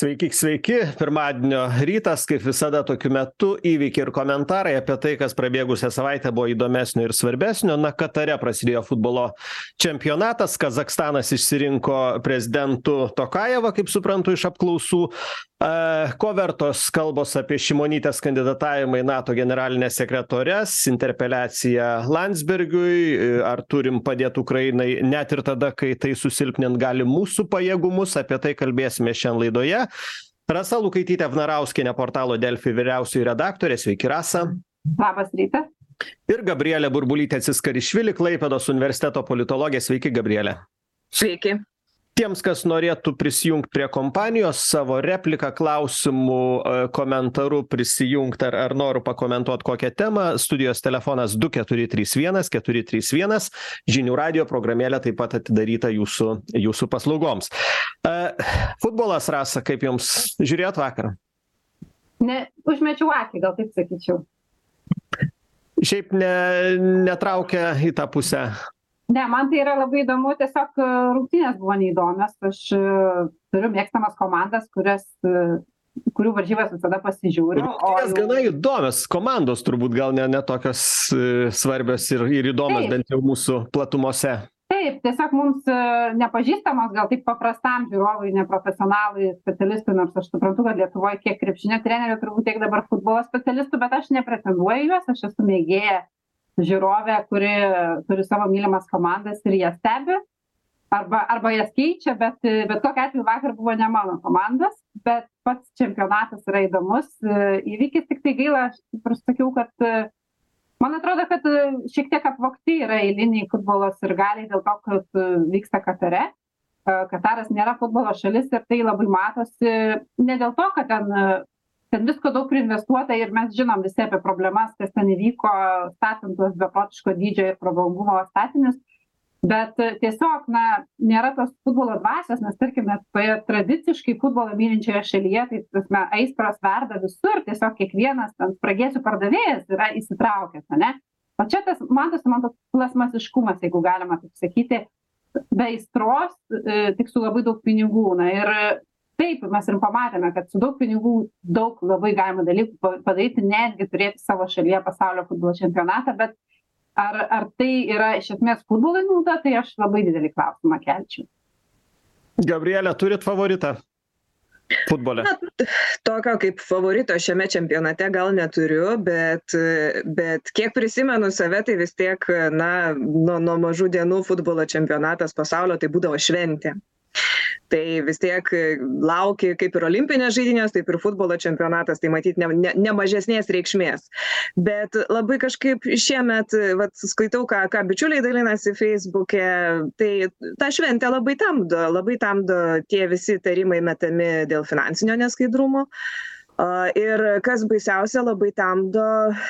Sveiki, sveiki. Pirmadienio rytas, kaip visada, tokiu metu įvykiai ir komentarai apie tai, kas prabėgusią savaitę buvo įdomesnio ir svarbesnio. Na, Katare prasidėjo futbolo čempionatas. Kazachstanas išsirinko prezidentu Tokajevą, kaip suprantu, iš apklausų. Ko vertos kalbos apie Šimonytės kandidatavimą į NATO generalinės sekretores, interpeliaciją Landsbergiui, ar turim padėti Ukrainai net ir tada, kai tai susilpnint gali mūsų pajėgumus, apie tai kalbėsime šiandien laidoje. Rasa Lukaitytė Vnarauskienė, portalo Delfi vyriausioji redaktorė. Sveiki, Rasa. Labas rytas. Ir Gabrielė Burbulytė Ciskarišvili, Klaipėdos universiteto politologė. Sveiki, Gabrielė. Sveiki. Tiems, kas norėtų prisijungti prie kompanijos, savo repliką, klausimų, komentarų prisijungti ar noriu pakomentuoti kokią temą, studijos telefonas 2431 žinių radijo programėlė taip pat atidaryta jūsų paslaugoms. Futbolas, Rasa, kaip jums žiūrėjot vakar? Ne, užmečiau akį, gal taip sakyčiau. Šiaip netraukia į tą pusę. Ne, man tai yra labai įdomu, tiesiog rungtynės buvo neįdomios. Aš turiu mėgstamas komandas, kurių varžybas visada pasižiūriu. Rungtynės gana įdomios, komandos turbūt gal ne tokios svarbios ir įdomios, bent jau mūsų platumose. Taip, tiesiog mums nepažįstamos, gal tik paprastam žiūrovui, neprofesionalui, specialistui, nors aš suprantu, kad Lietuvoje kiek krepšinio trenerių, turbūt tiek dabar futbolo specialistų, bet aš nepretenduoju juos, aš esu mėgėja žiūrovė, kuri turi savo mylimas komandas ir jas stebi, arba jas keičia, bet kokiu atveju vakar buvo ne mano komandas, bet pats čempionatas yra įdomus. Įvykis tik tai gaila, aš sakiau, kad man atrodo, kad šiek tiek apvogti yra eiliniai futbolo sirgaliai dėl to, kad vyksta Katare. Kataras nėra futbolo šalis ir tai labai matosi ne dėl to, kad ten visko daug priinvestuota ir mes žinom visi apie problemas, kas ten įvyko, statant tuos beprotiško dydžio ir prabangumo statinius, bet tiesiog, nėra tos futbolo dvasios, nes tarkime, toje tradiciškai futbolo mylinčioje šalyje, tai aistros verda visur, tiesiog kiekvienas ten spragėsių pardavėjas yra įsitraukęs, ne? O čia tas, matosi, man toks plasmasiškumas, jeigu galima taip sakyti, be aistros, tik su labai daug pinigų, ir taip, mes ir pamatėme, kad su daug pinigų daug labai galima dalykų padaryti, netgi turėti savo šalyje pasaulio futbolo čempionatą, bet ar tai yra iš esmės futbolui nauda, tai aš labai didelį klausimą kelčiau. Gabrielė, turit favoritą futbole? Tokio kaip favorito šiame čempionate gal neturiu, bet kiek prisimenu save, tai vis tiek, nuo mažų dienų futbolo čempionatas pasaulio tai būdavo šventė. Tai vis tiek lauki kaip ir olimpinės žaidynės, taip ir futbolo čempionatas, tai matyti ne mažesnės reikšmės. Bet labai kažkaip šiemet, skaitau, ką bičiuliai dalinasi Facebook'e, tai tą šventę labai tamdo tie visi tarimai metami dėl finansinio neskaidrumo. Ir kas baisiausia, labai tamdo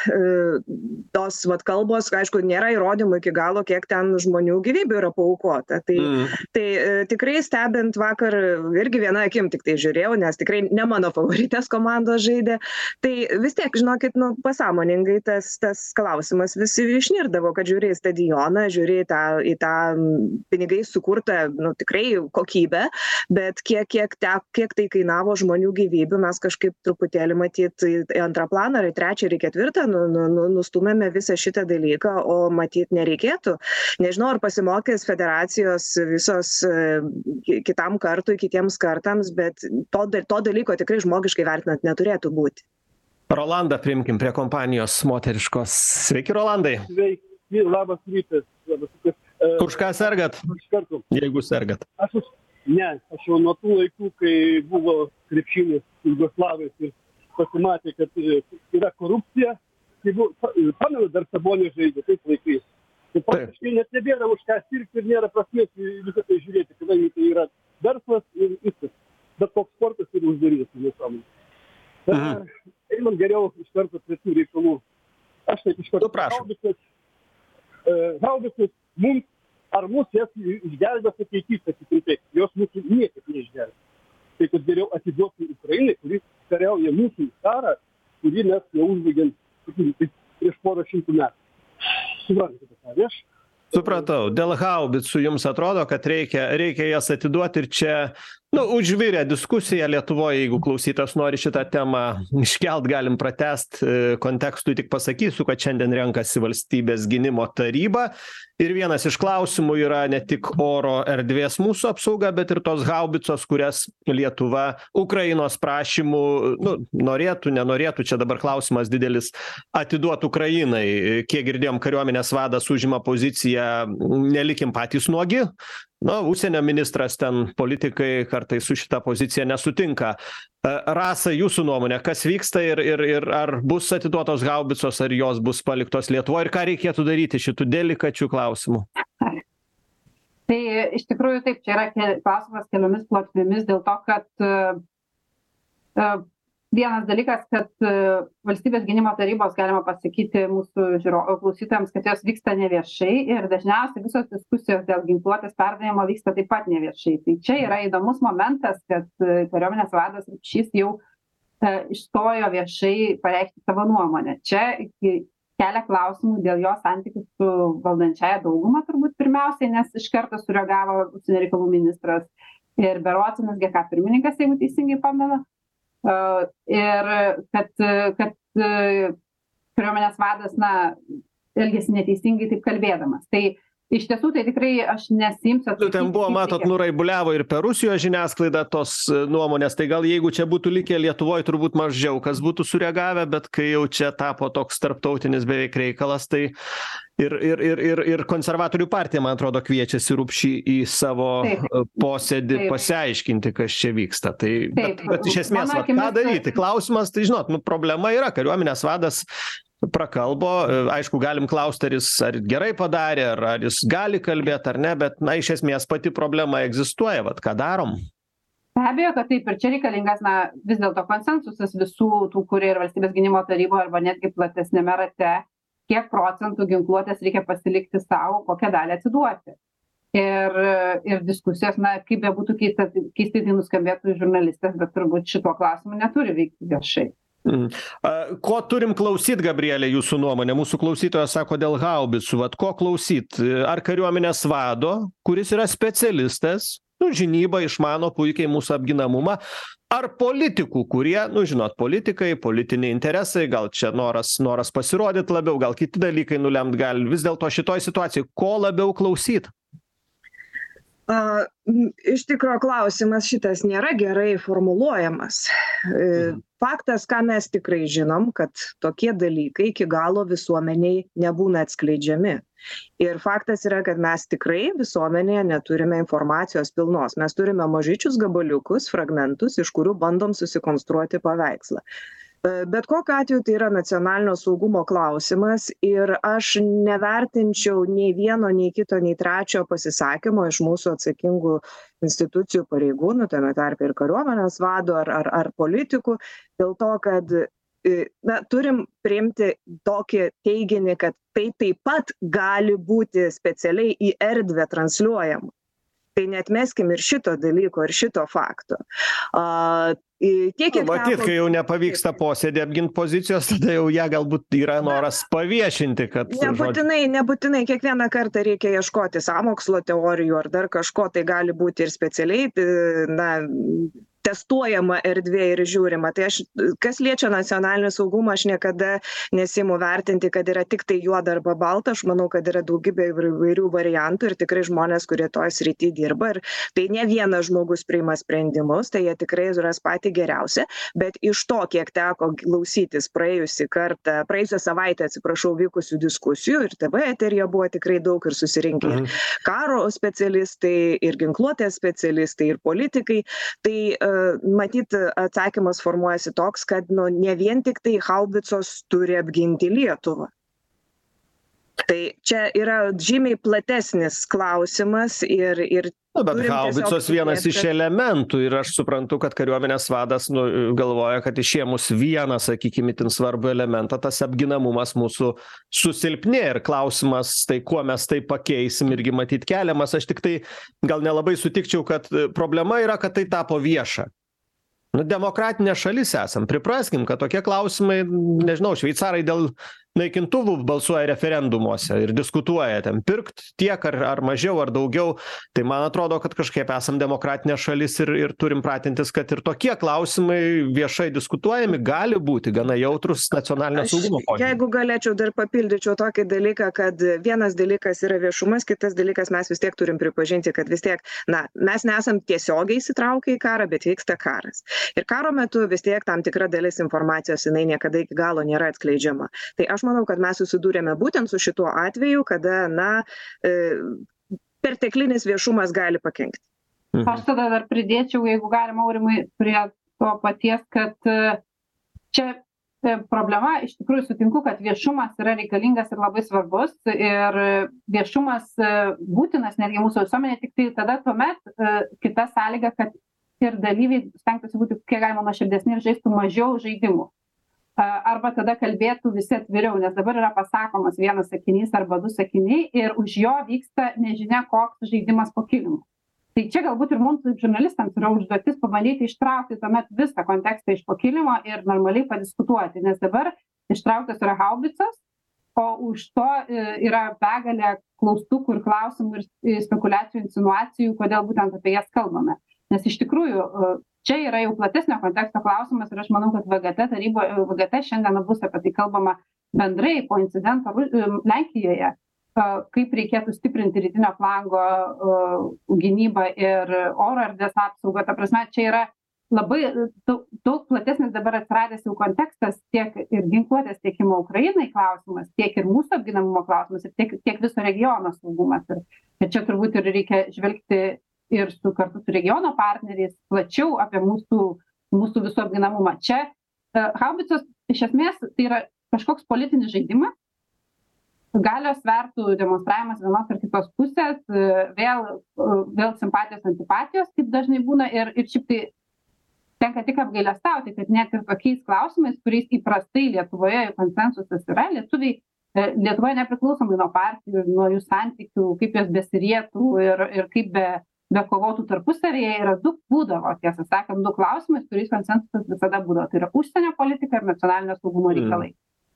tos kalbos, aišku, nėra įrodymų iki galo, kiek ten žmonių gyvybių yra paaukota. Tai tikrai stebint vakar, irgi viena akim tik tai žiūrėjau, nes tikrai ne mano favoritės komandos žaidė. Tai vis tiek, žinokit, pasąmoningai tas klausimas visi išnirdavo, kad žiūri į stadioną, žiūri į tą pinigais sukurtą, tikrai kokybę, bet kiek tai kainavo žmonių gyvybių, mes kažkaip truputėlį matyt į antrą planą, ar į trečią, ir į ketvirtą nustumėme visą šitą dalyką, o matyt nereikėtų. Nežinau, ar pasimokys federacijos visos kitam kartui, kitiems kartams, bet to dalyko tikrai žmogiškai vertinant neturėtų būti. Rolandą priimkim prie kompanijos moteriškos. Sveiki, Rolandai. Sveiki, labas rytas. Už ką sergat? Jeigu sergat. Aš jau nuo tų laikų, kai buvo krepšinis Jugoslavijos ir pasimatė, kad yra korupcija, tai pamenu, dar Sabonį žaidė tais laikais. Tai praktiškai net nebėra už ką sirgti ir nėra prasmės visą tai žiūrėti, kadangi tai yra verslas ir viskas. Bet toks sportas yra uždarytas visuomenei. Einam geriau iš karto prie tų reikalų. Aš taip iš karto haubicas mums, ar mūsų jas išgelbės ateitis, sakykim taip, jos mūsų niekaip neišgelbės. Tai kad geriau atiduoti Ukrainai, kuris kariauja mūsų karą, kurį mes jau užbaigėm prieš porą šimtų metų. Suprantate, ką aš? Supratau. Dėl haubicų jums atrodo, kad reikia jas atiduoti ir čia Užvirė diskusija Lietuvoje, jeigu klausytas nori šitą temą iškelt, galim pratęst. Kontekstui tik pasakysiu, kad šiandien renkasi Valstybės gynimo taryba. Ir vienas iš klausimų yra ne tik oro erdvės mūsų apsauga, bet ir tos haubicos, kurias Lietuva Ukrainos prašymų, norėtų, nenorėtų, čia dabar klausimas didelis, atiduot Ukrainai. Kiek girdėjom, kariuomenės vadas užima poziciją, nelikim patys nuogi. Užsienio ministras ten, politikai kartais su šita pozicija nesutinka. Rasa, jūsų nuomonė, kas vyksta ir ar bus atiduotos haubicos, ar jos bus paliktos Lietuvoje ir ką reikėtų daryti šitų delikačių klausimų? Tai iš tikrųjų taip, čia yra klausimas keliomis plotmėmis dėl to, kad vienas dalykas, kad Valstybės gynimo tarybos, galima pasakyti mūsų klausytojams, kad jos vyksta neviešai ir dažniausiai visos diskusijos dėl ginkluotės perdavimo vyksta taip pat neviešai. Tai čia yra įdomus momentas, kad kariuomenės vadas Rupšys jau išstojo viešai pareikšti savo nuomonę. Čia kelia klausimų dėl jo santykių su valdančiaja dauguma turbūt pirmiausiai, nes iš karto sureagavo užsienio reikalų ministras ir Berotsinas GK pirmininkas, jeigu teisingai pamenu. Ir kad kariuomenės vadas, elgėsi neteisingai taip kalbėdamas. Tai iš tiesų tai tikrai aš nesiimsiu. Ten buvo, matot, nuraibuliavo ir per Rusijos žiniasklaidą tos nuomonės, tai gal jeigu čia būtų likę Lietuvoje, turbūt mažiau kas būtų sureagavę, bet kai jau čia tapo toks tarptautinis beveik reikalas, tai ir konservatorių partija, man atrodo, kviečiasi Rupšį į savo posėdį pasiaiškinti, kas čia vyksta. Tai, bet iš esmės, ką daryti? Klausimas, tai žinot, problema yra, kariuomenės vadas prakalbo, aišku, galim klausti, ar gerai padarė, ar jis gali kalbėti, ar ne, bet, iš esmės pati problema egzistuoja, ką darom? Be abejo, kad taip, ir čia reikalingas, vis dėlto konsensusas visų tų, kurie ir Valstybės gynimo taryboje arba netgi platesnėme rate, kiek procentų ginkluotės reikia pasilikti savo, kokią dalį atiduoti. Ir diskusijos, kaip bebūtų keistai tai nuskambėtų žurnalistės, bet turbūt šituo klausimu neturi veikti viešai. Ko turim klausyt, Gabrielė, jūsų nuomonė? Mūsų klausytojas sako dėl haubicų. Ko klausyt? Ar kariuomenės vado, kuris yra specialistas, žinyba, išmano puikiai mūsų apginamumą, ar politikų, kurie, žinot, politikai, politiniai interesai, gal čia noras pasirodyti labiau, gal kiti dalykai nulemt gali. Vis dėlto šitoj situacijai, ko labiau klausyt? Iš tikrųjų, klausimas šitas nėra gerai formuluojamas. Faktas, ką mes tikrai žinom, kad tokie dalykai iki galo visuomeniai nebūna atskleidžiami. Ir faktas yra, kad mes tikrai visuomenėje neturime informacijos pilnos. Mes turime mažyčius gabaliukus, fragmentus, iš kurių bandom susikonstruoti paveikslą. Bet kokiu atveju tai yra nacionalinio saugumo klausimas ir aš nevertinčiau nei vieno, nei kito, nei trečio pasisakymo iš mūsų atsakingų institucijų pareigūnų, tame tarpe ir kariuomenės vado ar politikų, dėl to, kad turim priimti tokį teiginį, kad tai taip pat gali būti specialiai į erdvę transliuojama. Tai neatmeskim ir šito dalyko, ir šito fakto. Matyt, kai jau nepavyksta posėdį apginti pozicijos, tada jau ją galbūt yra noras paviešinti, kad... Nebūtinai, kiekvieną kartą reikia ieškoti sąmokslo teorijų ar dar kažko, tai gali būti ir specialiai, testuojama erdvė ir žiūrima. Tai kas liečia nacionalinį saugumą, aš niekada nesiimu vertinti, kad yra tik tai juoda arba balta. Aš manau, kad yra daugybė įvairių variantų ir tikrai žmonės, kurie toje srityje dirba. Ir tai ne vienas žmogus priima sprendimus, tai jie tikrai suras patį geriausią. Bet iš to, kiek teko klausytis praėjusią savaitę, vykusių diskusijų, ir TV eteryje buvo tikrai daug ir susirinkę karo specialistai, ir ginkluotės specialistai, ir politikai. Tai matyt, atsakymas formuojasi toks, kad ne vien tik tai haubicos turi apginti Lietuvą. Tai čia yra žymiai platesnis klausimas ir bet haubicos vienas iš elementų ir aš suprantu, kad kariuomenės vadas galvoja, kad išėmus vieną, sakykime, itin svarbų elementą, tas apginamumas mūsų susilpnė ir klausimas, tai kuo mes tai pakeisim irgi matyt keliamas. Aš tik tai gal nelabai sutikčiau, kad problema yra, kad tai tapo vieša. Demokratinė šalis esam, pripraskim, kad tokie klausimai, nežinau, šveicarai dėl naikintuvų balsuoja referendumuose ir diskutuoja ten pirkt tiek ar mažiau ar daugiau, tai man atrodo, kad kažkaip esam demokratinė šalis ir turim pratintis, kad ir tokie klausimai viešai diskutuojami gali būti gana jautrus nacionalinio saugumo požiūriu. Jeigu galėčiau dar papildyčiau tokį dalyką, kad vienas dalykas yra viešumas, kitas dalykas mes vis tiek turim pripažinti, kad vis tiek, mes nesam tiesiogiai įsitraukę į karą, bet vyksta karas. Ir karo metu vis tiek tam tikra dalis informacijos jinai niekada iki galo nėra atskleidžiama. Tai aš manau, kad mes susidūrėme būtent su šituo atveju, kada, perteklinis viešumas gali pakenkti. Aš tada dar pridėčiau, jeigu galima, Aurimai, prie to paties, kad čia problema, iš tikrųjų sutinku, kad viešumas yra reikalingas ir labai svarbus ir viešumas būtinas netgi mūsų visuomenė, tik tai tada tuomet kita sąlyga, kad ir dalyviai stengtųsi būti kiek galima nuoširdesni ir žaistų mažiau žaidimų. Arba tada kalbėtų visi atviriau, nes dabar yra pasakomas vienas sakinys arba du sakiniai ir už jo vyksta nežinia koks žaidimas po kilimu. Tai čia galbūt ir mums kaip žurnalistams yra užduotis pabandyti ištraukti tuomet visą kontekstą iš po kilimo ir normaliai padiskutuoti, nes dabar ištrauktas yra haubicos, o už to yra begalė klaustukų ir klausimų ir spekuliacijų, insinuacijų, kodėl būtent apie jas kalbame. Nes iš tikrųjų čia yra jau platesnio konteksto klausimas ir aš manau, kad VGT šiandien bus apie tai kalbama bendrai po incidento Lenkijoje, kaip reikėtų stiprinti rytinio flango gynybą ir oro erdvės apsaugą. Ta prasme, čia yra labai daug platesnis dabar atsiradęs jau kontekstas tiek ir ginkluotės tiekimo Ukrainai klausimas, tiek ir mūsų apginamumo klausimas ir tiek viso regiono saugumas. Ir čia turbūt ir reikia žvelgti ir kartu su regiono partneriais plačiau apie mūsų visų apginamumą. Čia haubicos iš esmės tai yra kažkoks politinis žaidimas, galios svertų demonstravimas vienos ar kitos pusės, vėl simpatijos, antipatijos, kaip dažnai būna, ir šiaip tai tenka tik apgailestauti, kad net ir tokiais klausimais, kuriais įprastai Lietuvoje konsensusas yra, Lietuvoje nepriklausomai nuo partijų, nuo jų santykių, kaip jos besirietų ir kaip be kovotų tarpusavyje yra būdavo, tiesą sakant, du klausimai, kuriais konsensusas visada būdavo. Tai yra užsienio politika ir nacionalinio saugumo reikalai.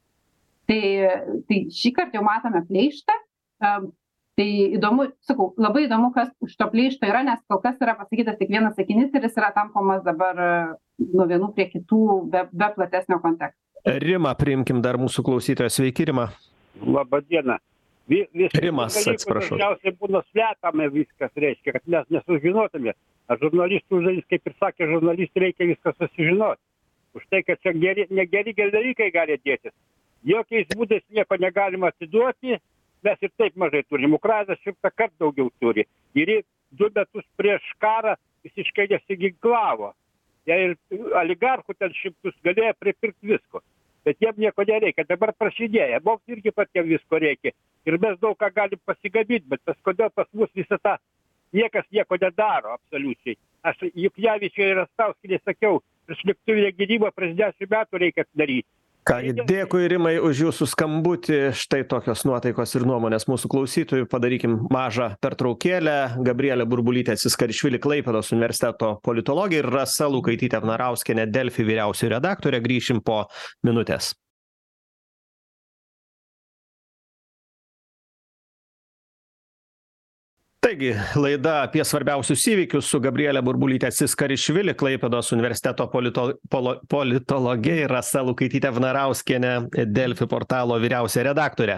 Tai šį kartą jau matome pleištą. Tai įdomu, sakau, labai įdomu, kas už to pleišto yra, nes kol kas yra pasakytas tik vienas sakinys ir jis yra tampomas dabar nuo vienų prie kitų be platesnio konteksto. Rima, priimkim dar mūsų klausytoją. Sveiki, Rima. Labą dieną. Rimas, atsiprašau. Dažniausiai būna slepiama viskas, reiškia, kad mes nesužinotume. A žurnalistų užduotis, kaip ir sakė žurnalistai, reikia viską susižinoti. Už tai, kad čia negeri dalykai gali dėtis. Jokiais būdais nieko negalima atiduoti, mes ir taip mažai turim. Ukrainas 100 kartų daugiau turi. Ir 2 metus prieš karą visiškai nesiginklavo. Jie ir oligarchų ten 100 galėjo pripirkti visko. Bet jiem nieko nereikia. Dabar prasidėjo. Mums irgi patiem visko reikia. Ir mes daug ką galim pasigabyti, bet kodėl pas mus visą tą niekas nieko nedaro absoliučiai. Aš Juknevičiui ir Rastauskienei sakiau, priešlėktuvinę gynybą prieš 10 metų reikia daryti. Kągi, dėkui Rimai už jūsų skambutį. Štai tokios nuotaikos ir nuomonės mūsų klausytojų. Padarykim mažą pertraukėlę. Gabrielė Burbulytė Ciskarišvili, Klaipėdos universiteto politologė, ir Rasa Lukaitytė Vnarauskienė, Delfi vyriausioji redaktorė. Grįšim po minutės. Taigi, laida apie svarbiausius įvykius su Gabrielė Burbulytė Ciskarišvili, Klaipėdos universiteto politologė, ir Rasa Lukaitytė Vnarauskienė, Delfi portalo vyriausia redaktorė.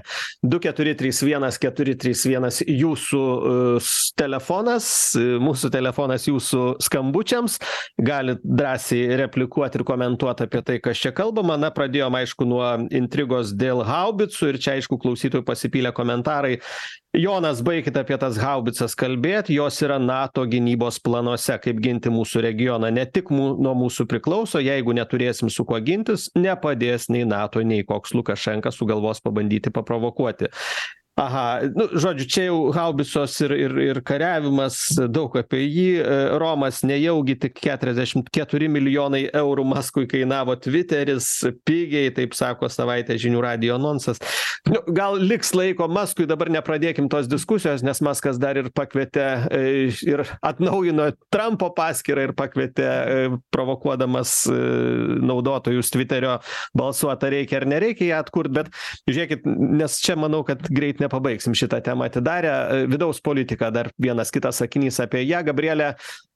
2431431 jūsų telefonas, mūsų telefonas jūsų skambučiams. Galit drąsiai replikuoti ir komentuoti apie tai, kas čia kalbama. Pradėjom, aišku, nuo intrigos dėl haubicų ir čia, aišku, klausytojų pasipylė komentarai. Jonas, baikit apie tas haubicas kalbėti, jos yra NATO gynybos planuose, kaip ginti mūsų regioną. Ne tik nuo mūsų priklauso, jeigu neturėsim su kuo gintis, nepadės nei NATO, nei koks Lukašenka sugalvos pabandyti paprovokuoti. Aha, nu, žodžiu, čia jau haubicos ir kariavimas, daug apie jį. Romas, nejaugi tik 44 milijonai eurų Maskui kainavo Twitteris, pigiai, taip sako Savaitės žinių radijo anonsas. Nu, gal liks laiko Maskui, dabar nepradėkim tos diskusijos, nes Maskas dar ir pakvietė ir atnaujino Trumpo paskyrą ir pakvietė provokuodamas naudotojus Twitterio balsuoti, reikia ar nereikia ją atkurti, bet žiūrėkit, nes čia manau, kad greit nepabaigsim šitą temą atidarę. Vidaus politika, dar vienas kitas sakinys apie ją. Gabrielė,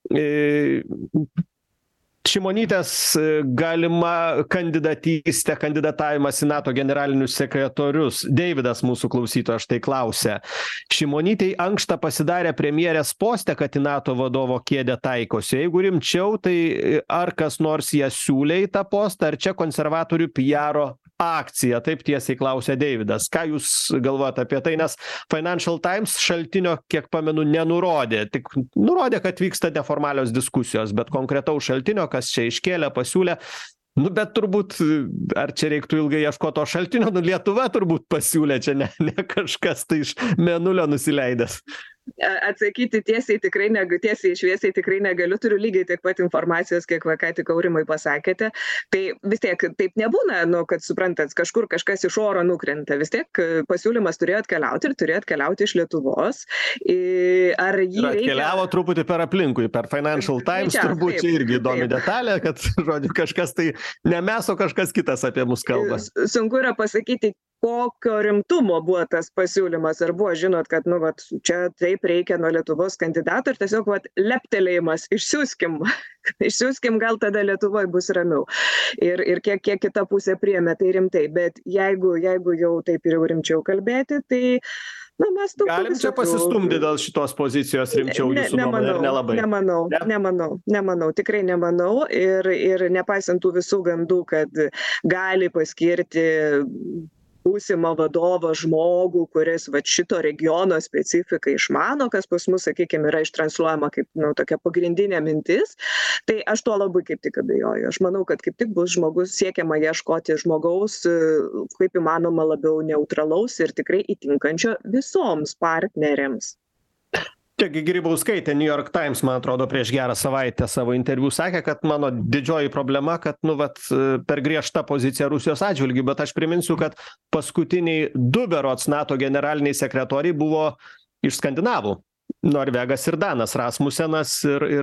Šimonytės galima kandidatavimas į NATO generalinius sekretorius. Deividas mūsų klausytojas štai klausia. Šimonytei ankšta pasidarė premjerės poste, kad į NATO vadovo kėdę taikosi. Jeigu rimčiau, tai ar kas nors ją siūlė į tą postą, ar čia konservatorių PR akcija? Taip tiesiai klausė Deividas. Ką jūs galvojate apie tai? Nes Financial Times šaltinio, kiek pamenu, nenurodė. Tik nurodė, kad vyksta neformalios diskusijos, bet konkretaus šaltinio, kas čia iškėlė, pasiūlė. Nu, bet turbūt, ar čia reiktų ilgai ieškoti to šaltinio? Nu, Lietuva turbūt pasiūlė, čia ne kažkas tai iš mėnulio nusileidęs. Atsakyti tiesiai šviesiai tikrai negaliu, turiu lygiai tiek pat informacijos, kiek ką tik Aurimai pasakėte. Tai vis tiek taip nebūna, kad suprantat, kažkur kažkas iš oro nukrenta. Vis tiek pasiūlymas turėjo atkeliauti iš Lietuvos. Ar jį atkeliavo truputį per aplinkui, per Financial Times, turbūt čia irgi įdomi detalė, kad, žodžiu, kažkas tai ne mes, o kažkas kitas apie mus kalba. Sunku yra pasakyti, kokio rimtumo buvo tas pasiūlymas, ar buvo, žinot, kad, čia taip reikia nuo Lietuvos kandidato ir tiesiog, leptelėjimas, išsiųskim, gal tada Lietuvoje bus ramiau. Ir kiek kita pusė priėmė, tai rimtai, bet jeigu jau taip ir jau rimčiau kalbėti, tai, mes tų... Galim čia pasistumdyti dėl šitos pozicijos rimčiau, jūsų nuomonė, ar nelabai? Nemanau, tikrai nemanau ir nepaisant tų visų gandų, kad gali paskirti būsimą vadovą žmogų, kuris šito regiono specifiką išmano, kas pas mus, sakykime, yra ištransliuojama kaip tokia pagrindinė mintis, tai aš tuo labai kaip tik abejoju. Aš manau, kad kaip tik bus siekiama ieškoti žmogaus kaip įmanoma labiau neutralaus ir tikrai įtinkančio visoms partneriams. Čia Grybauskaitė New York Times, man atrodo, prieš gerą savaitę savo interviu sakė, kad mano didžioji problema, kad per griežta pozicija Rusijos atžvilgiu, bet aš priminsiu, kad paskutiniai 2 berods NATO generaliniai sekretoriai buvo iš Skandinavų. Norvegas ir Danas Rasmusenas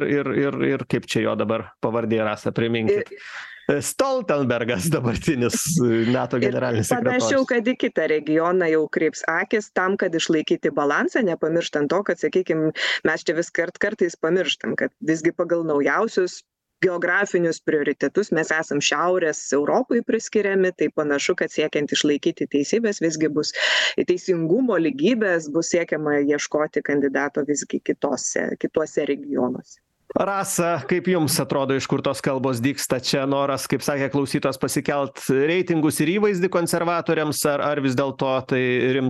ir kaip čia jo dabar pavardė, Rasa, priminkit. Stoltenbergas, dabartinis NATO generalinis sekretorius. Panašiau, kad į kitą regioną jau kreips akis tam, kad išlaikyti balansą, nepamirštant to, kad, sakykime, mes čia vis kartais pamirštam, kad visgi pagal naujausius geografinius prioritetus mes esam Šiaurės Europai priskiriami, tai panašu, kad siekiant išlaikyti teisybės visgi bus teisingumo lygybės, bus siekiama ieškoti kandidato visgi kituose regionuose. Rasa, kaip jums atrodo, iš kur tos kalbos dygsta čia noras, kaip sakė klausytojas, pasikelt reitingus ir įvaizdį konservatoriams, ar vis dėlto tai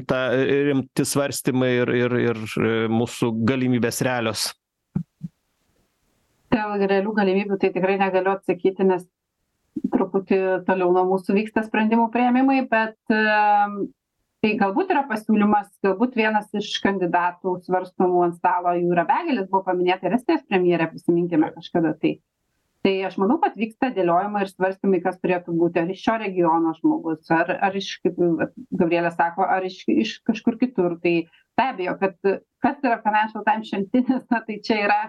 rimti svarstymai ir mūsų galimybės realios? Dėl realių galimybių tai tikrai negaliu atsakyti, nes truputį toliau nuo mūsų vyksta sprendimų priėmimai, bet tai galbūt yra pasiūlymas, galbūt vienas iš kandidatų svarstomų ant stalo jų yra begelis, buvo paminėta ir Estijos premjerė, prisiminkime kažkada tai. Tai aš manau, kad vyksta dėliojimai ir svarstymai, kas turėtų būti, ar iš šio regiono žmogus, ar iš, kaip Gabrielė sako, ar iš kažkur kitur. Tai be abejo, kad kas yra Financial Times šaltinis, tai čia yra...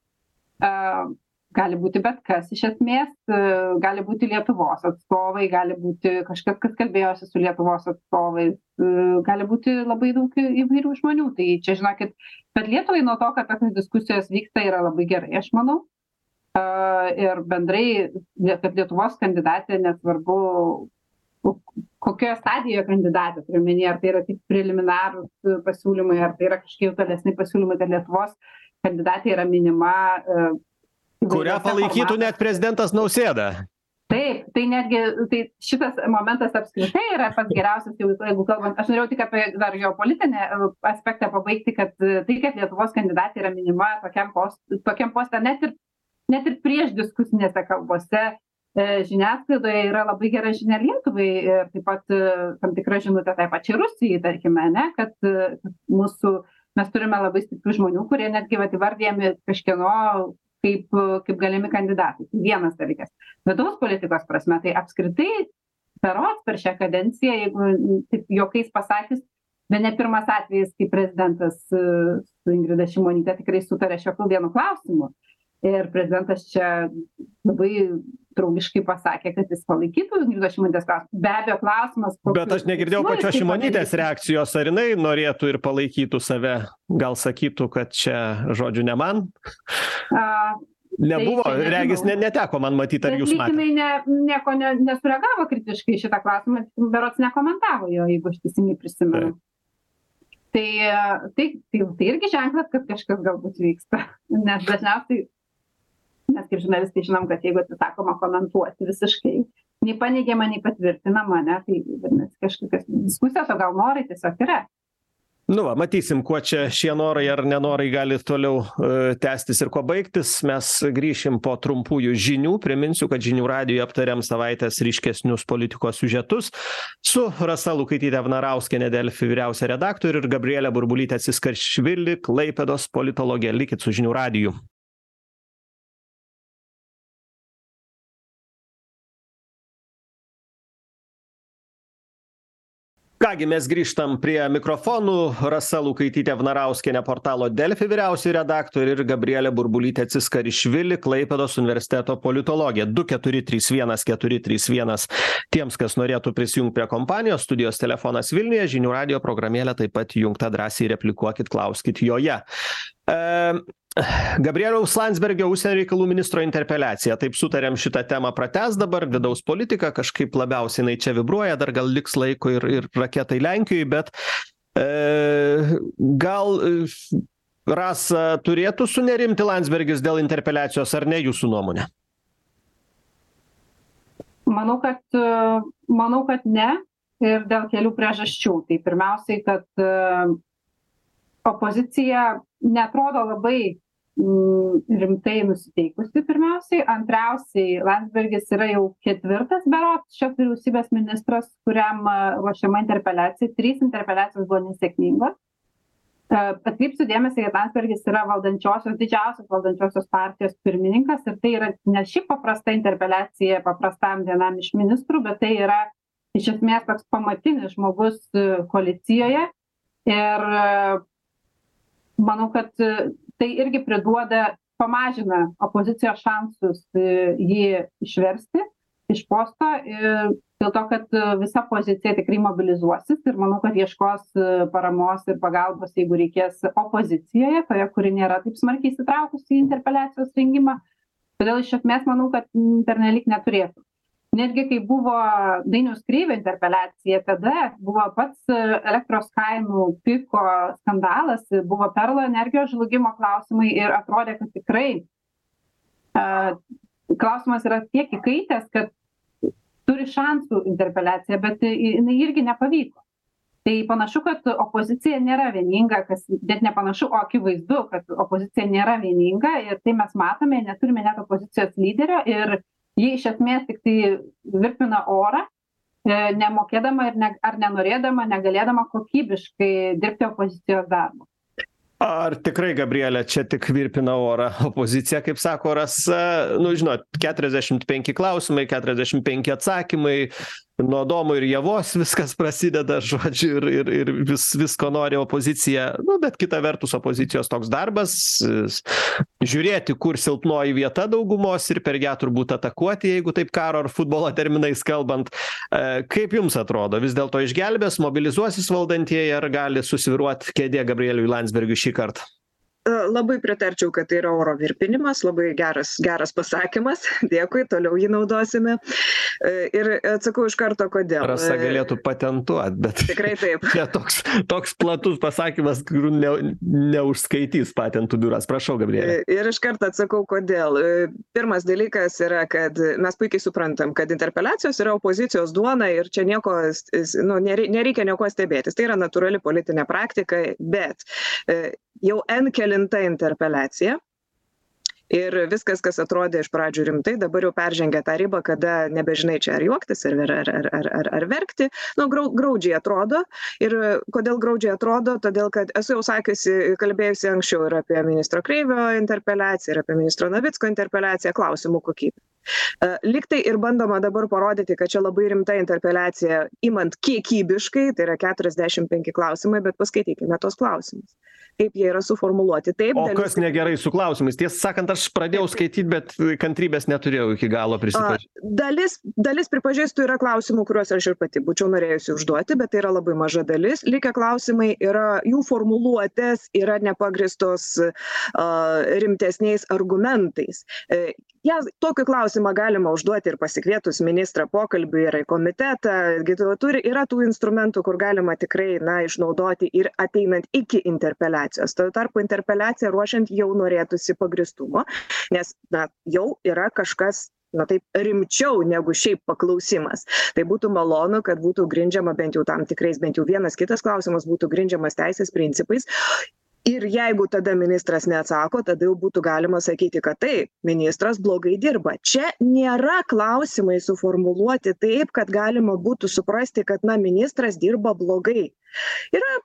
Gali būti bet kas iš esmės, gali būti Lietuvos atstovai, gali būti kažkas, kas kalbėjosi su Lietuvos atstovais, gali būti labai daug įvairių žmonių. Tai čia, žinokit, bet Lietuvai nuo to, kad tokios diskusijos vyksta, yra labai gerai, aš manau. Ir bendrai, kad Lietuvos kandidatė, nesvarbu, kokioje stadijoje kandidatė, turiu menį, ar tai yra tik preliminarūs pasiūlymai, ar tai yra kažkiek tolesni pasiūlymai, kad Lietuvos kandidatė yra minima... Kurią palaikytų net prezidentas Nausėda. Taip, tai šitas momentas apskritai yra pats geriausias, jeigu kalbant, aš norėjau tik apie dar geopolitinį aspektą pabaigti, kad tai, kad Lietuvos kandidatė yra minima tokiam poste, net ir prieš diskusinėse kalbose, žiniasklaidoje yra labai gera žinia Lietuvai ir taip pat tam tikra žinutė tai pačiai Rusijai, tarkime, ne, kad mes turime labai stiprių žmonių, kurie netgi įvardėjami kažkieno kaip galimi kandidatai. Tai vienas dalykas. Vidaus politikos prasme, tai apskritai berods per šią kadenciją, jeigu taip juokais pasakys, bet ne pirmas atvejis, kai prezidentas su Ingrida Šimonyte tikrai sutarė šiokiu vienu klausimu. Ir prezidentas čia labai draugiškai pasakė, kad jis palaikytų Ingridos Šimonytės klausimą. Be abejo, klausimas... Bet aš negirdėjau pačios Šimonytės reakcijos, ar jinai norėtų ir palaikytų save, gal sakytų, kad čia, žodžiu, ne man? Nebuvo, regis, neteko man matyti, ar jūs matėte. Jinai nieko nesureagavo kritiškai šitą klausimą, berods nekomentavo jo, jeigu aš teisingai prisimenu. Tai irgi ženklas, kad kažkas galbūt vyksta, nes dažniausiai mes kaip žurnalistai žinom, kad jeigu atsisakoma komentuoti visiškai, nei paneigiama, nei patvirtinama, ne, tai vadinasi kažkokios diskusijos, o gal norai tiesiog yra. Nu va, matysim, kuo čia šie norai ar nenorai gali toliau tęstis ir kuo baigtis. Mes grįšim po trumpųjų žinių. Priminsiu, kad žinių radijoje aptariam savaitės ryškesnius politikos siužetus su Rasa Lukaityte Vnarauskiene, Delfi vyriausia redaktorė, ir Gabrielė Burbulytė Ciskaršvili, Klaipėdos politologė. Likit su žinių radiju. Kągi, mes grįžtam prie mikrofonų. Rasa Lukaitytė Vnarauskienė, portalo Delfi vyriausioji redaktorė, ir Gabrielė Burbulytė Ciskaršvili, Klaipėdos universiteto politologė. 2431 431 tiems, kas norėtų prisijungti prie kompanijos. Studijos telefonas Vilniuje, žinių radijo programėlė taip pat įjungta, drąsiai replikuokit, klauskit joje. Gabrieliaus Landsbergio užsienio reikalų ministro interpeliacija. Taip sutarėm šitą temą pratęs dabar, vidaus politika kažkaip labiausiai jinai čia vibruoja, dar gal liks laiko ir raketai Lenkijai, bet gal Rasa turėtų sunerimti Landsbergis dėl interpeliacijos ar ne, jūsų nuomonė? Manau, kad ne, ir dėl kelių priežasčių. Tai pirmiausiai, kad opozicija neatrodo labai rimtai nusiteikusi pirmiausiai. Antriausiai, Landsbergis yra jau ketvirtas berods šios vyriausybės ministras, kuriam ruošiama interpeliacija. 3 interpeliacijos buvo nesėkmingos. Atkreipsiu dėmesį, kad Landsbergis yra didžiausios valdančiosios partijos pirmininkas, ir tai yra ne šiaip paprasta interpeliacija paprastam vienam iš ministrų, bet tai yra iš esmės toks pamatinis žmogus koalicijoje. Ir manau, kad tai irgi pamažina opozicijos šansus jį išversti iš posto, dėl to, kad visa pozicija tikrai mobilizuosis ir manau, kad ieškos paramos ir pagalbos, jeigu reikės, opozicijoje, toje, kuri nėra taip smarkiai įsitraukusi į interpeliacijos rengimą. Todėl iš esmės manau, kad pernelyg neturėtų. Netgi kai buvo Dainiaus Kreivio interpeliacija, tada buvo pats elektros kainų piko skandalas, buvo Perlo energijos žlugimo klausimai ir atrodė, kad tikrai klausimas yra tiek įkaitęs, kad turi šansų interpeliacija, bet jinai irgi nepavyko. Tai panašu, kad opozicija nėra vieninga, net nepanašu, o akivaizdu, kad opozicija nėra vieninga, ir tai mes matome, neturime net opozicijos lyderio, ir jie iš esmės tik tai virpina orą, nemokėdama ar nenorėdama, negalėdama kokybiškai dirbti opozicijos darbą. Ar tikrai, Gabrielė, čia tik virpina orą opozicija, kaip sako Rasa? Nu, žinot, 45 klausimai, 45 atsakymai, nuo Domo ir Ievos viskas prasideda, žodžiu, ir visko nori opozicija. Nu, bet kita vertus, opozicijos toks darbas žiūrėti, kur silpnoji vieta daugumos, ir per ją turbūt atakuoti, jeigu taip karo ar futbolo terminais kalbant. Kaip jums atrodo, vis dėlto išgelbės, mobilizuosis valdantieji, ar gali susviruoti kėdė Gabrieliui Landsbergiui šį kartą? Labai pritarčiau, kad tai yra oro virpinimas, labai geras pasakymas, dėkui, toliau jį naudosime. Ir atsakau iš karto, kodėl. Rasa galėtų patentuoti, bet tikrai taip. Čia toks platus pasakymas, kur neužskaitys patentų biuras. Prašau, Gabrielė. Ir iš karto atsakau, kodėl. Pirmas dalykas yra, kad mes puikiai suprantam, kad interpeliacijos yra opozicijos duona ir čia nereikia nieko stebėtis. Tai yra natūrali politinė praktika, bet jau N kelinta interpeliacija. Ir viskas, kas atrodė iš pradžių rimtai, dabar jau peržengia tą ribą, kada nebežinai čia ar juoktis, ar verkti. Nu, graudžiai atrodo. Ir kodėl graudžiai atrodo? Todėl, kad esu jau kalbėjusi anksčiau ir apie ministro Kreivio interpeliaciją, ir apie ministro Navicko interpeliaciją, klausimų kokybė. Liktai ir bandoma dabar parodyti, kad čia labai rimta interpeliacija, imant kiekybiškai, tai yra 45 klausimai, bet paskaitykime tos klausimus. Kaip jie yra suformuluoti. Taip, o kas negerai su klausimais? Tiesą sakant, aš pradėjau skaityti, bet kantrybės neturėjau iki galo prisipažinti. Dalis pripažįstu yra klausimų, kuriuos aš ir pati būčiau norėjusi užduoti, bet tai yra labai maža dalis. Likę klausimai yra, jų formuluotės yra nepagristos rimtesniais argumentais. Tokį klausimą galima užduoti ir pasikvietus ministrą pokalbį, yra į komitetą, yra tų instrumentų, kur galima tikrai išnaudoti ir ateinant iki interpeliacijos. Tuo tarpu interpeliaciją ruošiant jau norėtųsi pagristumo, nes jau yra kažkas taip rimčiau negu šiaip paklausimas. Tai būtų malonu, kad būtų grindžiama bent jau tam tikrais, bent jau vienas kitas klausimas būtų grindžiamas teisės principais. Ir jeigu tada ministras neatsako, tada jau būtų galima sakyti, kad taip, ministras blogai dirba. Čia nėra klausimai suformuluoti taip, kad galima būtų suprasti, kad ministras dirba blogai. Yra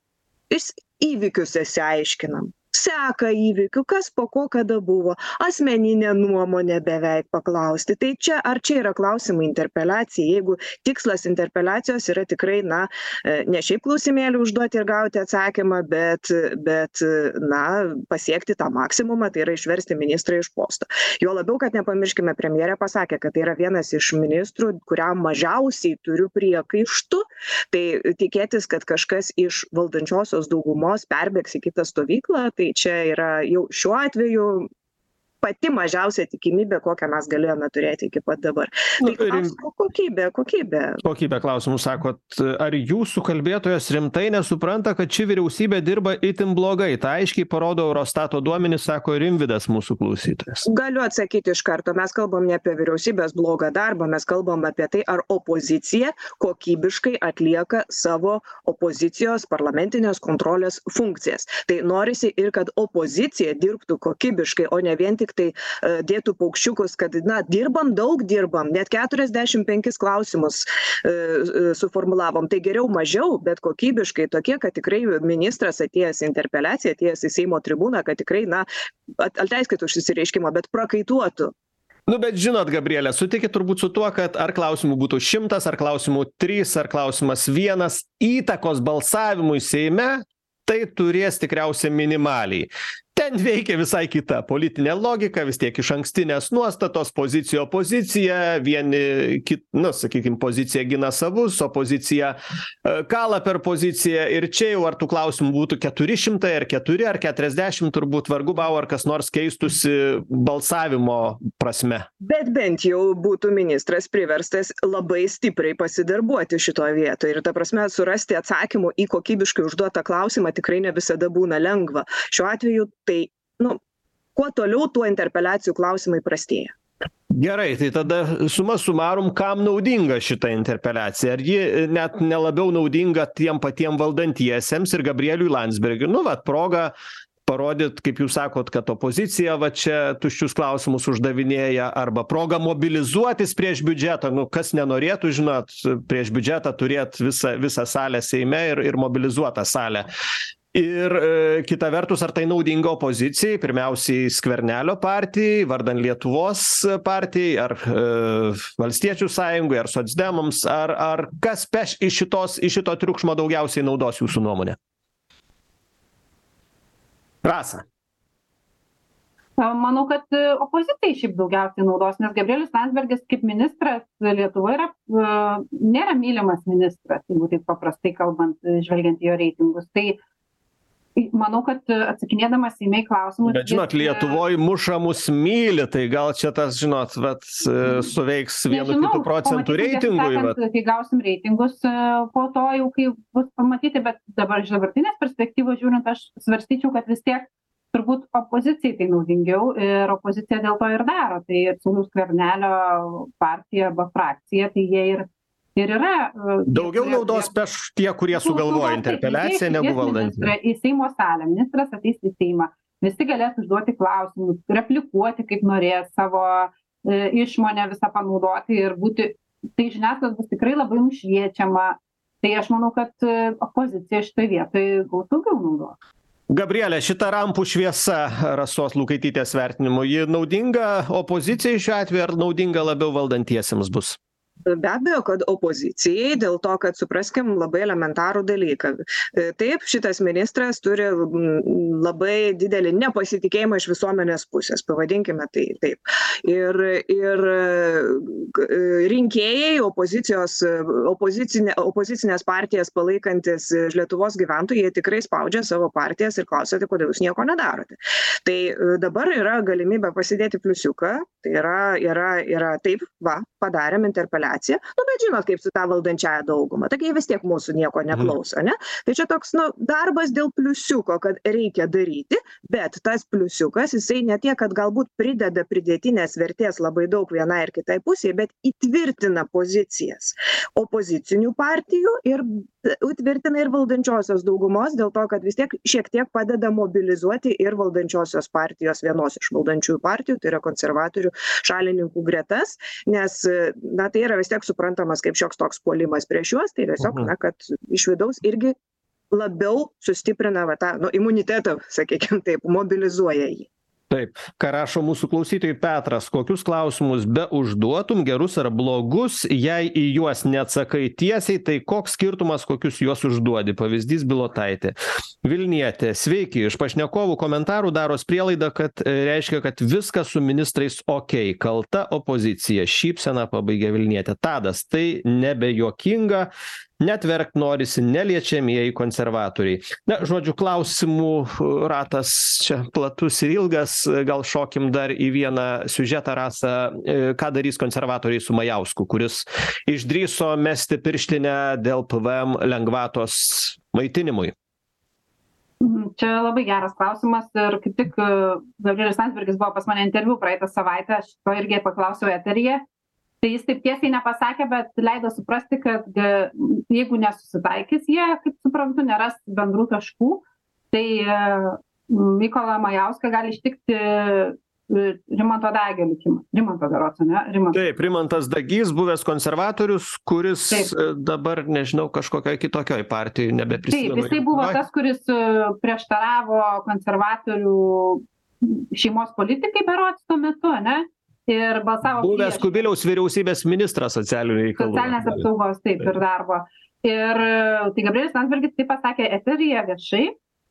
įvykius išsiaiškinam. Seka įvykių, kas po ko kada buvo, asmeninė nuomonė beveik paklausti. Tai ar čia yra klausimai interpeliacijai, jeigu tikslas interpeliacijos yra tikrai, ne šiaip klausimėlį užduoti ir gauti atsakymą, bet pasiekti tą maksimumą, tai yra išversti ministrą iš posto. Jo labiau, kad nepamirškime, premjerė pasakė, kad tai yra vienas iš ministrų, kuriam mažiausiai turiu priekaištų, tai tikėtis, kad kažkas iš valdančiosios daugumos perbėgs į kitą stovyklą, tai čia yra jau šiuo atveju pati mažiausia tikimybė, kokią mes galėjome turėti iki pat dabar. Tai kokybė. Kokybė klausimų sakot, ar jūsų kalbėtojas rimtai nesupranta, kad ši vyriausybė dirba itin blogai? Tai aiškiai parodo Eurostato duomenys, sako Rimvydas, mūsų klausytojas. Galiu atsakyti iš karto. Mes kalbam ne apie vyriausybės blogą darbą, mes kalbam apie tai, ar opozicija kokybiškai atlieka savo opozicijos parlamentinės kontrolės funkcijas. Tai norisi ir kad opozicija dirbtų kokybiškai, o ne vien tik tai dėtų paukščiukus, kad dirbam, net 45 klausimus suformulavom. Tai geriau mažiau, bet kokybiškai tokie, kad tikrai ministras atėjęs į interpeliaciją, atėjęs į Seimo tribūną, kad tikrai, atleiskit už susireiškimą, bet prakaituotų. Bet žinot, Gabrielė, sutikit turbūt su tuo, kad ar klausimų būtų 100, ar klausimų 3, ar klausimas 1, įtakos balsavimui Seime, tai turės tikriausiai minimaliai. Ten veikia visai kita politinė logika, vis tiek iš ankstinės nuostatos, pozicija, vieni, sakykime, pozicija gina savus, opozicija kala per poziciją ir čia jau ar tų klausimų būtų 400, ar 4, ar 40, turbūt vargu bau, ar kas nors keistusi balsavimo prasme. Bet bent jau būtų ministras priverstas labai stipriai pasidarbuoti šitoje vietoje ir ta prasme surasti atsakymų į kokybiškai užduotą klausimą tikrai ne visada būna lengva. Šiuo atveju tai, kuo toliau, tuo interpeliacijų klausimai prastėja. Gerai, tai tada suma sumarum, kam naudinga šita interpeliacija? Ar ji net nelabiau naudinga tiem patiem valdantiesiems ir Gabrieliui Landsbergiui? Proga parodyt, kaip jūs sakot, kad opozicija čia tuščius klausimus uždavinėja, arba proga mobilizuotis prieš biudžetą. Kas nenorėtų, žinot, prieš biudžetą turėti visą salę Seime ir mobilizuotą salę. Ir kita vertus, ar tai naudinga opozicijai, pirmiausiai Skvernelio partijai, vardan Lietuvos partijai, ar Valstiečių sąjungai, ar socdemams, ar kas peš iš šito triukšmo daugiausiai naudos jūsų nuomonė? Rasa. Manau, kad opozicijai šiaip daugiausiai naudos, nes Gabrielius Landsbergis kaip ministras Lietuvoje nėra mylimas ministras, jeigu taip paprastai kalbant, žvelgiant į jo reitingus. Tai manau, kad atsakinėdamas į klausimus... Bet žinot, Lietuvoje muša mus myli, tai gal čia tas, žinot, suveiks 1-2% reitingui. Kai gausim reitingus po to jau, kai bus pamatyti, bet dabar iš dabartinės perspektyvos žiūrint, aš svarstyčiau, kad vis tiek turbūt opozicijai tai naudingiau ir opozicija dėl to ir daro. Tai Sauliaus Skvernelio partija arba frakcija, tai jie ir yra... Daugiau naudos peš tie, kurie sugalvoja interpeliaciją, negu valdantieji. Į Seimo salę, ministras ateis į Seimą. visi galės užduoti klausimus, replikuoti kaip norės, savo išmonę visą panaudoti ir būti, tai žiniasklaida bus tikrai labai nušviečiama. Tai aš manau, kad opozicija šitoje vietoje gaus daugiau naudos. Gabrielė, šita rampų šviesa Rasos Lukaitytės vertinimu, ji naudinga opozicijai šiuo atveju ar naudinga labiau valdantiesiems bus? Be abejo, kad opozicijai, dėl to, kad supraskim labai elementarų dalyką. Taip, šitas ministras turi labai didelį nepasitikėjimą iš visuomenės pusės, pavadinkime tai taip. Ir rinkėjai, opozicinės partijas palaikantis Lietuvos gyventojai, jie tikrai spaudžia savo partijas ir klausia, tai kodėl jūs nieko nedarote. Tai dabar yra galimybė pasidėti pliusiuką, tai yra taip, padarėm interpeliaciją. Bet žinot, kaip su tą valdančiąją daugumą. Taigi jie vis tiek mūsų nieko neklauso, ne? Tai čia toks, darbas dėl pliusiuko, kad reikia daryti, bet tas pliusiukas, jisai ne tiek, kad galbūt prideda pridėtinės vertės labai daug vienai ir kitai pusėje, bet įtvirtina pozicijas opozicinių partijų ir tvirtina ir valdančiosios daugumos, dėl to, kad vis tiek šiek tiek padeda mobilizuoti ir valdančiosios partijos, vienos iš valdančiųjų partijų, tai yra konservatorių šalininkų gretas, nes, tai yra vis tiek suprantamas kaip šioks toks puolimas prieš juos, tai tiesiog, kad iš vidaus irgi labiau sustiprina tą imunitetą, sakykime taip, mobilizuoja jį. Taip, ką rašo mūsų klausytojai Petras, kokius klausimus be užduotum, gerus ar blogus, jei į juos neatsakai tiesiai, tai koks skirtumas, kokius juos užduodi? Pavyzdys Bilotaitė. Vilnietė, sveiki, iš pašnekovų komentarų daros prielaida, kad reiškia, kad viskas su ministrais okei, kalta opozicija, šypsena pabaigė Vilnietė. Tadas, tai nebejuokinga. Net verkt norisi neliečiamieji konservatoriai. Žodžiu, klausimų ratas čia platus ir ilgas. Gal šokim dar į vieną siužetą, Rasa. Ką darys konservatoriai su Majausku, kuris išdrįso mesti pirštinę dėl PVM lengvatos maitinimui? Čia labai geras klausimas ir kaip tik Gabrielius Landsbergis buvo pas mane interviu praeitą savaitę, aš to irgi paklausiau eteryje. Tai jis taip tiesiai nepasakė, bet leido suprasti, kad jeigu nesusitaikys jie, kaip suprantu, neras bendrų taškų, tai Mykolą Majauską gali ištikti Rimanto Dagio likimas. Rimanto Garoco, ne? Taip, Rimantas Dagys, buvęs konservatorius, kuris dabar, nežinau, kažkokioj kitokioj partijai nebeprisimenu. Taip, jisai buvo tas, kuris prieštaravo konservatorių šeimos politikai berods tuo metu, ne? Ir balsavo buvęs Kubiliaus vyriausybės ministras socialinių reikalų. Socialinės apsaugos, taip, ir darbo. Ir tai Gabrielius Landsbergis taip pasakė eteryje viešai.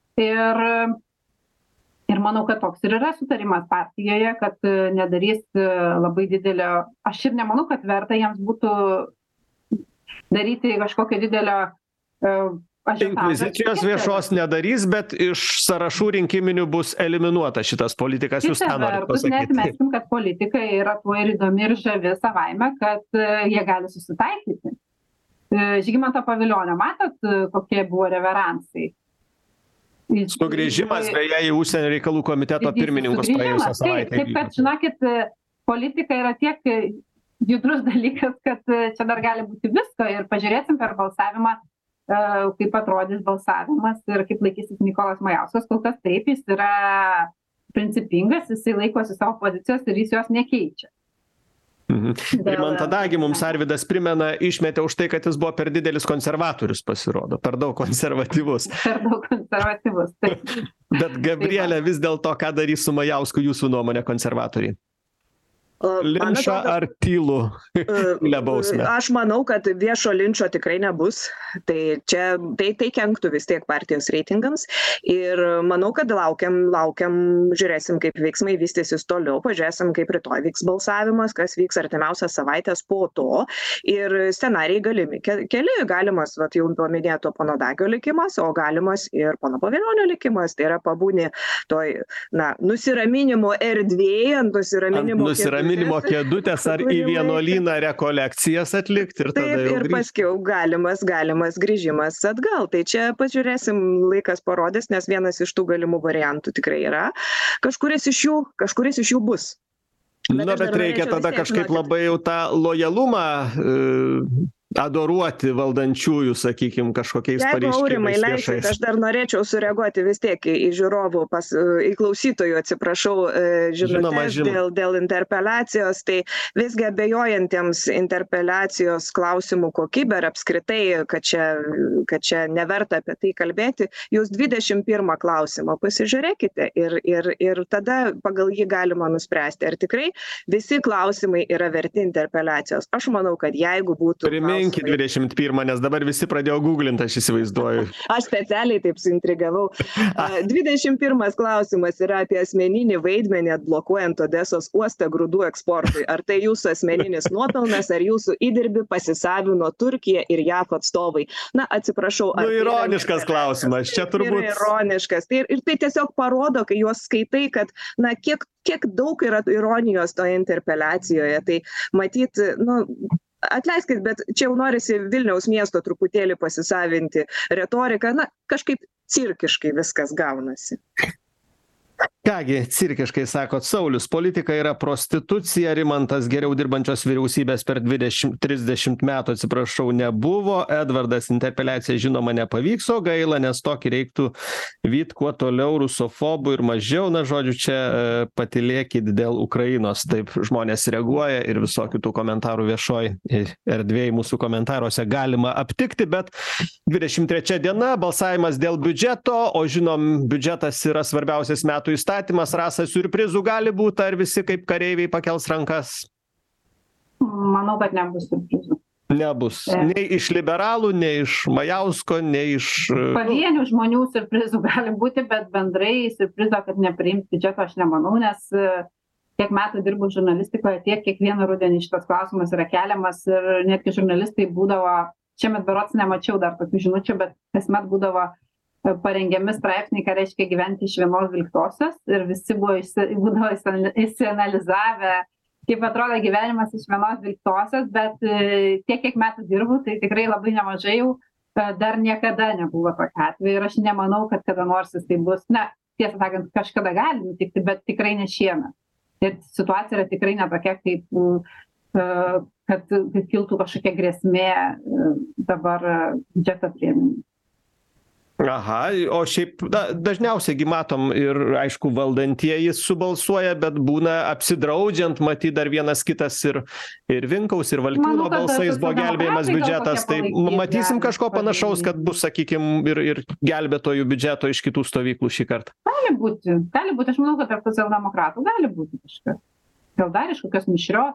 Ir manau, kad toks ir yra sutarimas partijoje, kad nedarys labai didelio. Aš ir nemanau, kad verta jiems būtų daryti kažkokio didelio inkvizicijos viešos nedarys, bet iš sąrašų rinkiminių bus eliminuota šitas politikas. Jūs tą norit pasakyti? Neatmeskim, kad politika yra tuo ir įdomi ir žavi savaime, kad jie gali susitaikyti. Žygimanto Pavilionio, matot, kokie buvo reveransai? Sugrįžimas beje į užsienio reikalų komiteto pirmininkus praėjusią savaitę. Taip, kad žinokit, politika yra tiek judrus dalykas, kad čia dar gali būti visko ir pažiūrėsim per balsavimą, kaip atrodys balsavimas ir kaip laikysis Mykolas Majauskas. Kol kas taip, jis yra principingas, jisai laikosi savo pozicijos ir jis jos nekeičia. Rimantą Dagį mums Arvydas primena, išmetė už tai, kad jis buvo per didelis konservatorius, pasirodo, per daug konservatyvus. Per daug konservatyvus, taip. Bet Gabrielė, vis dėlto, ką darys su Majausku jūsų nuomonė konservatoriai? Linčą ar tylų nebausmę? Aš manau, kad viešo linčo tikrai nebus. Tai kenktų vis tiek partijos reitingams. Ir manau, kad laukiam, žiūrėsim, kaip veiksmai vystysis toliau, pažiūrėsim, kaip rytoj vyks balsavimas, kas vyks artimiausias savaitės po to. Ir scenarijai galimi keli. Galimas, jau paminėto pono Dagio likimas, o galimas ir pono Pavilionio likimas. Tai yra pabūni toj, nusiraminimo erdvėje, ant nusiraminimo kėdutės ar į vienuolyną rekolekcijas atlikti ir tada jau grįžti. Ir paskiau galimas grįžimas atgal. Tai čia pažiūrėsim, laikas parodys, nes vienas iš tų galimų variantų tikrai yra. Kažkuris iš jų bus. Bet reikia tada kažkaip labai jau tą lojalumą adoruoti valdančiųjų, sakykime, kažkokiais Jeigu Aurimai pareiškimais leisit, viešais. aš dar norėčiau sureaguoti vis tiek į žiūrovų, į klausytojų, atsiprašau, žinutes dėl interpeliacijos. Tai visgi abejojantiems interpeliacijos klausimų kokybę ir apskritai, kad čia neverta apie tai kalbėti, jūs 21 klausimą pasižiūrėkite ir tada pagal jį galima nuspręsti, ar tikrai visi klausimai yra verti interpeliacijos. Aš manau, kad jeigu būtų... Priminkit 21, nes dabar visi pradėjo googlinti, aš įsivaizduoju. Aš specialiai taip suintrigavau. 21 klausimas yra apie asmeninį vaidmenį atblokuojant Odesos uostą grūdų eksportui. Ar tai jūsų asmeninis nuopelnas, ar jūsų įdirbį pasisavino Turkija ir JAF atstovai? Na, atsiprašau. Ironiškas klausimas, čia turbūt. Ironiškas. Ir tai tiesiog parodo, kai juos skaitai, kad, na, kiek daug yra ironijos toje interpeliacijoje. Tai matyt, atleiskit, bet čia jau norisi Vilniaus miesto truputėlį pasisavinti retoriką, na, kažkaip cirkiškai viskas gaunasi. Kągi, cirkiškai sakot, Saulius, politika yra prostitucija, Rimantas geriau dirbančios vyriausybės per 20-30 metų, atsiprašau, nebuvo, Edvardas interpeliacija žinoma nepavyks, o gaila, nes tokį reiktų vyt kuo toliau rusofobų ir mažiau, na, žodžiu, čia patylėkit dėl Ukrainos, taip žmonės reaguoja ir visokių tų komentarų viešoj erdvėj mūsų komentaruose galima aptikti, bet 23 diena, balsavimas dėl biudžeto, o žinom, biudžetas yra svarbiausias metų įstatymas, Rasa, siurprizų gali būti, ar visi kaip kareiviai pakels rankas? Manau, kad nebus siurprizų. Nebus. Nei iš liberalų, nei iš Majausko, nei iš... Pavienių žmonių siurprizų gali būti, bet bendrai siurprizo, kad nepriims biudžeto, aš nemanau, nes tiek metų dirbu žurnalistikoje, tiek kiekvieną rudenį šitas klausimas yra keliamas ir netgi žurnalistai būdavo, šiemet berods nemačiau dar tokių žinučių, bet kasmet būdavo parengiami straipsniai, ką reiškia gyventi iš vienos dvyliktosios ir visi būdavo įsianalizavę, kaip atrodo gyvenimas iš vienos dvyliktosios, bet tiek, kiek metų dirbu, tai tikrai labai nemažai jau dar niekada nebuvo tokio atveju ir aš nemanau, kad kada nors jis tai bus, na, tiesą sakant, kažkada gali nutikti, bet tikrai ne šiemet. Ir situacija yra tikrai netokia, kad kiltų kažkokia grėsmė dabar biudžeto priėmimui. Aha, o šiaip dažniausiai matom ir, aišku, valdantieji subalsuoja, bet būna apsidraudžiant, matyt, dar vienas kitas ir Vinkaus, ir Valkiūno balsais buvo gelbėjimas biudžetas. Tai matysim kažko panašaus, kad bus, sakykime, ir gelbėtojų biudžeto iš kitų stovyklų šį kartą. Gali būti. Aš manau, kad tarp socialdemokratų gali būti kažkas. Gal dar iš kokios mišrios.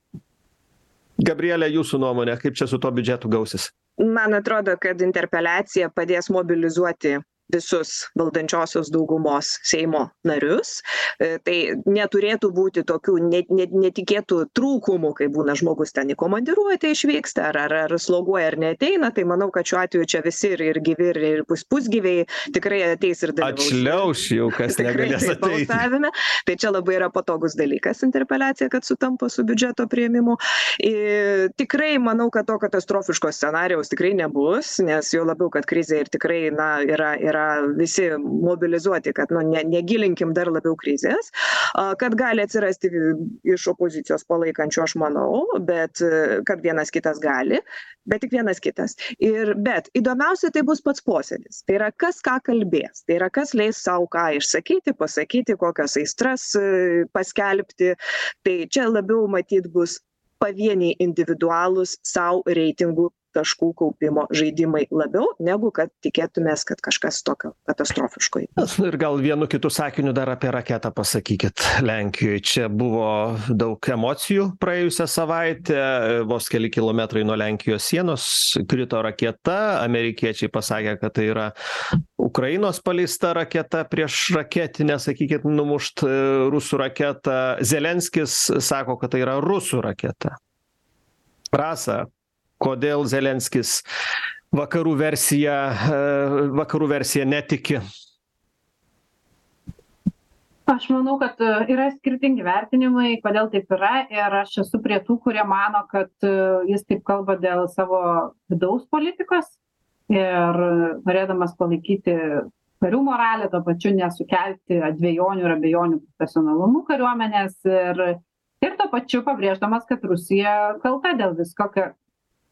Gabrielė, jūsų nuomonė, kaip čia su to biudžetu gausis? Man atrodo, kad interpeliacija padės mobilizuoti visus valdančiosios daugumos Seimo narius. Tai neturėtų būti tokių netikėtų trūkumų, kai būna žmogus ten į komandiruotę išvyksta, ar sloguoja, ar neateina. Tai manau, kad šiuo atveju čia visi ir gyvi, ir pusgyviai tikrai ateis ir dalyvaus. Atšliauš jau, kas negalės ateiti. Tai čia labai yra patogus dalykas interpeliacija, kad sutampa su biudžeto priėmimu. Tikrai manau, kad to katastrofiško scenarijaus tikrai nebus, nes jau labiau, kad krizė ir tikrai yra visi mobilizuoti, kad negilinkim dar labiau krizės, kad gali atsirasti iš opozicijos palaikančių, aš manau, bet kad vienas kitas gali, bet tik vienas kitas. Bet įdomiausia tai bus pats posėdis. Tai yra kas ką kalbės, tai yra kas leis savo ką išsakyti, pasakyti, kokias aistras paskelbti. Tai čia labiau matyt bus pavieniai individualūs savo reitingų taškų kaupimo žaidimai labiau, negu kad tikėtumės, kad kažkas tokio katastrofiško. Ir gal vienu kitu sakiniu dar apie raketą pasakykit Lenkijoje. Čia buvo daug emocijų praėjusią savaitę, vos keli kilometrai nuo Lenkijos sienos krito raketa, amerikiečiai pasakė, kad tai yra Ukrainos paleista raketa prieš raketinę, sakykit, numušt rusų raketą. Zelenskis sako, kad tai yra rusų raketa. Rasa, kodėl Zelenskis vakarų versija netiki? Aš manau, kad yra skirtingi vertinimai, kodėl taip yra, ir aš esu prie tų, kurie mano, kad jis taip kalba dėl savo vidaus politikos ir norėdamas palaikyti karių moralę, to pačiu nesukelti dvejonių ir abejonių profesionalumu kariuomenės ir to pačiu pabrėždamas, kad Rusija kalta dėl visko,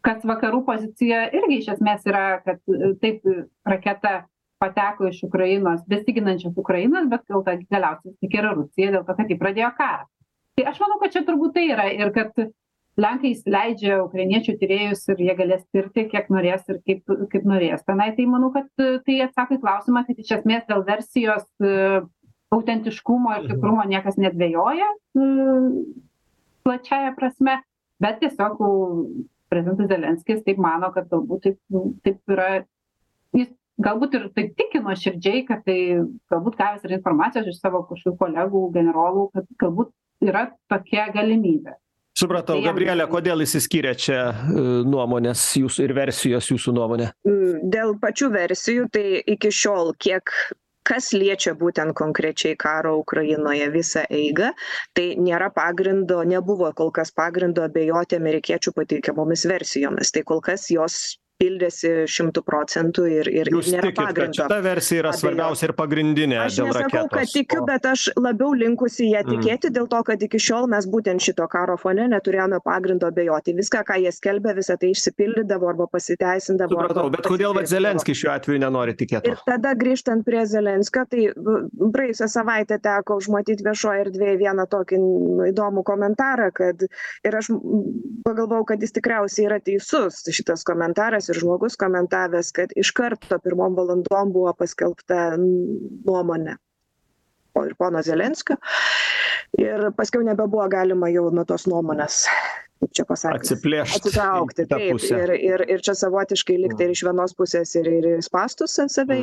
kas vakarų pozicija irgi iš esmės yra, kad taip raketa pateko iš Ukrainos, besiginančios Ukrainos, bet galiausiai tik yra Rusija dėl to, kad jį pradėjo karą. Tai aš manau, kad čia turbūt tai yra ir kad Lenkai įsileidžia ukrainiečių tyrėjus ir jie galės tirti, kiek norės ir kaip norės. Tenai tai manau, kad tai atsako į klausimą, kad iš esmės dėl versijos autentiškumo ir tikrumo niekas nedvejoja plačiaja prasme, bet tiesiog prezidentas Zelenskis taip mano, kad galbūt taip yra, jis galbūt ir taip tiki nuoširdžiai, kad tai galbūt gavęs ir informacijos iš savo kažkokių kolegų, generolų, kad galbūt yra tokia galimybė. Supratau, Gabrielė, kodėl išsiskyrė čia nuomonės jūsų ir versijos jūsų nuomonė? Dėl pačių versijų, tai iki šiol kas liečia būtent konkrečiai karo Ukrainoje visą eigą, tai nebuvo kol kas pagrindo abejoti amerikiečių pateikiamomis versijomis. Tai kol kas jos pildėsi 100% ir Jūs nėra tikit, pagrindo. kad šita versija yra svarbiausia ir pagrindinė dėl raketos? Aš nesakau, kad tikiu, bet aš labiau linkusi ją tikėti dėl to, kad iki šiol mes būtent šito karo fone neturėjome pagrindo abejoti. Viską, ką jie skelbė, visą tai išsipildydavo arba pasiteisindavo. Supratau, bet kodėl Zelenskis šiuo atveju nenori tikėti? Ir tada grįžtant prie Zelenskio, tai praėjusią savaitę teko užmatyti viešoje erdvėje vieną tokį įdomų komentarą, kad ir aš pagalvojau, kad jis tikriausiai yra teisus šitas komentaras ir žmogus komentavęs, kad iš karto pirmom valandom buvo paskelbta nuomonė ir pono Zelenskio ir paskiau nebebuvo galima jau nuo tos nuomonės, kaip čia pasakyti, atsitraukti. Taip, ir čia savotiškai likti ir iš vienos pusės ir spastus save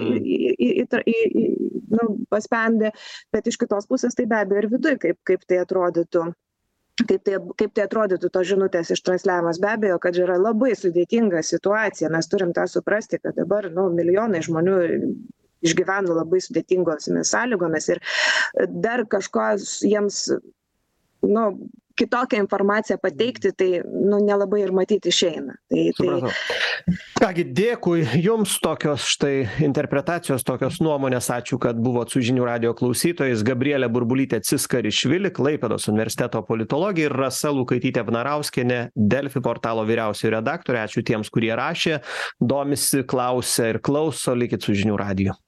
paspendė, bet iš kitos pusės tai be abejo ir viduj, kaip tai atrodytų. Kaip tai atrodytų tos žinutės ištransliavimas, be abejo, kad yra labai sudėtinga situacija, mes turim tą suprasti, kad dabar milijonai žmonių išgyvena labai sudėtingomis sąlygomis ir dar kažko jiems kitokią informaciją pateikti, tai nelabai ir matyti išeina. Kągi, dėkui jums, tokios štai interpretacijos, tokios nuomonės, ačiū, kad buvot su Žinių radijo klausytojais. Gabrielė Burbulytė Ciskarišvili, Klaipėdos universiteto politologė ir Rasa Lukaitytė-Vnarauskienė, Delfi portalo vyriausioji redaktorė. Ačiū tiems, kurie rašė, domisi, klausia ir klauso. Likit su Žinių radiju.